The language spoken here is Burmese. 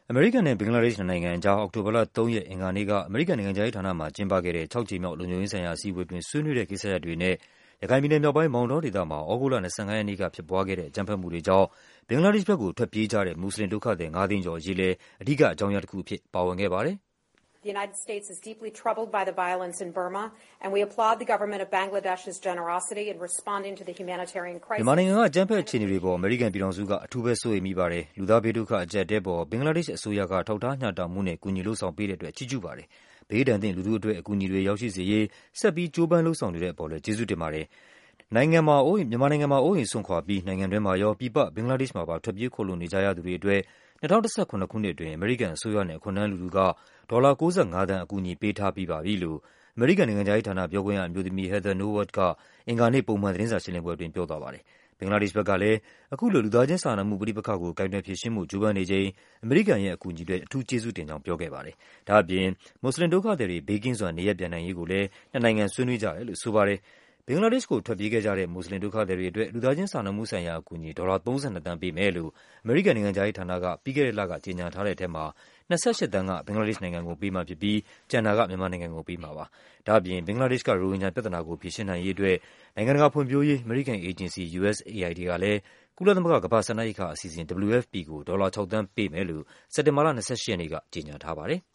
အမေရိကန်နဲ့ဘင်္ဂလားဒေ့ရှ်နှစ်နိုင်ငံအကြားအောက်တိုဘာလ 3 ရက် အင်္ဂါနေ့က အမေရိကန်နိုင်ငံခြားရေးဌာနမှာကျင်းပခဲ့တဲ့ 6 ကြိမ်မြောက်လုံခြုံရေးဆိုင်ရာအစည်းအဝေးအတွင်း ဆွေးနွေးတဲ့ကိစ္စရပ်တွေနဲ့ ရခိုင်ပြည်နယ်မြောက်ပိုင်း မောင်တောဒေသမှာ သြဂုတ်လ 25 ရက်နေ့ကဖြစ်ပွားခဲ့တဲ့ အကြမ်းဖက်မှုတွေကြောင့် ဘင်္ဂလားဒေ့ရှ်ဘက်ကို ထွက်ပြေးကြတဲ့ မွတ်ဆလင်ဒုက္ခသည် 5 သိန်းကျော်အရေးလည်း အဓိကအကြောင်းအရာတခုအဖြစ် ပါဝင်ခဲ့ပါတယ်။ The United States is deeply troubled by the violence in Burma, and we applaud the government of Bangladesh's generosity in responding to the humanitarian crisis. မြန်မာနိုင်ငံကအကြမ်းဖက်အခြေအနေတွေအပေါ် အမေရိကန်ပြည်ထောင်စုက အထူးပဲစိုးရိမ်မိပါတယ်။ လူသားဘေးဒုက္ခအကျပ်အတည်းအပေါ် ဘင်္ဂလားဒေ့ရှ်အစိုးရက ထောက်ထားမျှတမှုနဲ့ ကူညီလုပ်ဆောင်ပေးတဲ့အတွက် ချီးကျူးပါတယ်။ ဘေးဒဏ်သင့်လူထုအတွက် အကူအညီတွေရောက်ရှိစေရေး ဆက်ပြီး ကြိုးပမ်းလုပ်ဆောင်နေတဲ့အပေါ်လည်း ကျေးဇူးတင်ပါတယ်။ မြန်မာနိုင်ငံမှာ အိုးအိမ်စွန့်ခွာပြီး နိုင်ငံတွင်းမှာရော ပြည်ပ ဘင်္ဂလားဒေ့ရှ်မှာပါ ထွက်ပြေးခိုလှုံနေကြရသူတွေအတွက် ၂၀၁၇ ခုနှစ်အတွင်း အမေရိကန်အစိုးရနဲ့ အခွန်ထမ်းလူထုက ဒေါ်လာ ၉၅ သန်း အကူအညီပေးထားပြီးပါပြီလို့ အမေရိကန်နိုင်ငံခြားရေးဌာန ပြောခွင့်ရအမျိုးသမီး Heather Nauert က အင်္ဂါနေ့ ပုံမှန်သတင်းစာရှင်းလင်းပွဲအတွင်း ပြောသွားပါတယ်။ ဘင်္ဂလားဒေ့ရှ်ဘက်ကလည်း အခုလို လူသားချင်းစာနာမှုပဋိပက္ခကို ကိုင်တွယ်ဖြေရှင်းဖို့ ကြိုးပမ်းနေချိန် အမေရိကန်ရဲ့အကူအညီအတွက် အထူးကျေးဇူးတင်ကြောင်း ပြောခဲ့ပါတယ်။ ဒါ့အပြင် မွတ်ဆလင်ဒုက္ခသည်တွေ ဘေးကင်းစွာ နေရပ်ပြန်နိုင်ရေးကိုလည်း နှစ်နိုင်ငံဆွေးနွေးကြတယ်လို့ ဆိုပါတယ်။ ဘင်္ဂလားဒေ့ရှ်ကို ထွက်ပြေးခဲ့ကြတဲ့ မွတ်ဆလင်ဒုက္ခသည်တွေအတွက် လူသားချင်းစာနာမှုဆိုင်ရာအကူအညီ ဒေါ်လာ 32 သန်းပေးမယ်လို့ အမေရိကန်နိုင်ငံခြားရေးဌာနက ပြီးခဲ့တဲ့လက ကြေညာထားတဲ့ထဲမှာ 28 သန်းက ဘင်္ဂလားဒေ့ရှ်နိုင်ငံကိုပေးမှာဖြစ်ပြီး ကျန်တာက မြန်မာနိုင်ငံကိုပေးမှာပါ။ ဒါ့အပြင် ဘင်္ဂလားဒေ့ရှ်က ရိုဟင်ဂျာပြဿနာကို ဖြေရှင်းနိုင်ရေးအတွက် နိုင်ငံတကာဖွံ့ဖြိုးရေး အမေရိကန်အေဂျင်စီ USAID ကလည်း ကုလသမဂ္ဂ ကမ္ဘာ့စားနပ်ရိက္ခာအစီအစဉ် WFP ကို ဒေါ်လာ 6 သန်းပေးမယ်လို့ စက်တင်ဘာလ 28 ရက်နေ့က ကြေညာထားပါတယ်။